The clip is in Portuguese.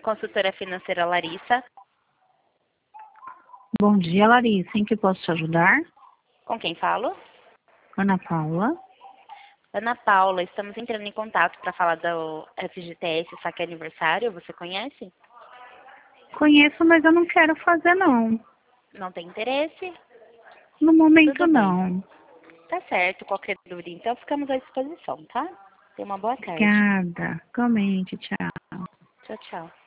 Consultora financeira Larissa. Bom dia, Larissa. Em que posso te ajudar? Com quem falo? Ana Paula. Ana Paula, estamos entrando em contato para falar do FGTS Saque Aniversário. Você conhece? Conheço, mas eu não quero fazer, não. Não tem interesse? No momento, Tudo bem. não. Tá certo. Qualquer dúvida, então, ficamos à disposição, tá? Tenha uma boa tarde. Obrigada. Igualmente, tchau. Tchau, tchau.